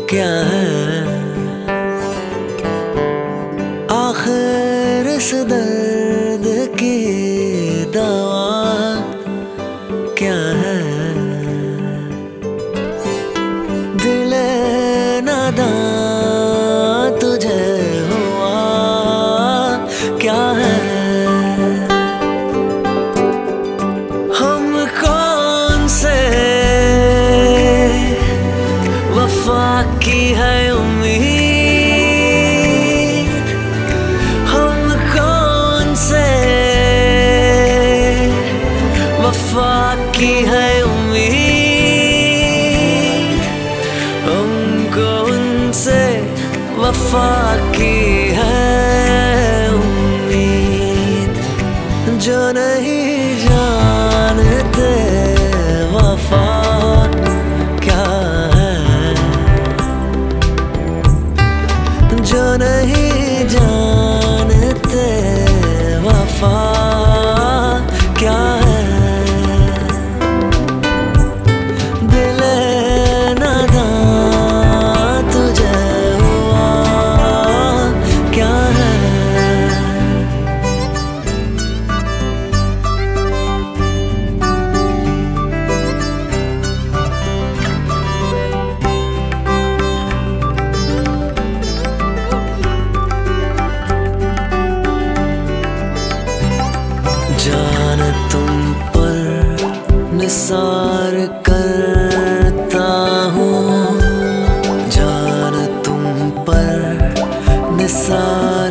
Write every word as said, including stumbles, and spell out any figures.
क्या है आखिर इस दर्द की दवा क्या है। दिले नादां तुझे हुआ क्या है। हम कौन से वफा की है उम्मीद, हम कौन से वफा की है उम्मीद। हमको उनसे वफा की है उम्मीद, जो नहीं जानते वफा क्या है, जो नहीं जानते वफा क्या है। दिले नादां तुझे हुआ क्या है। जान तुम पर निसार करता हूँ, जान तुम पर निसार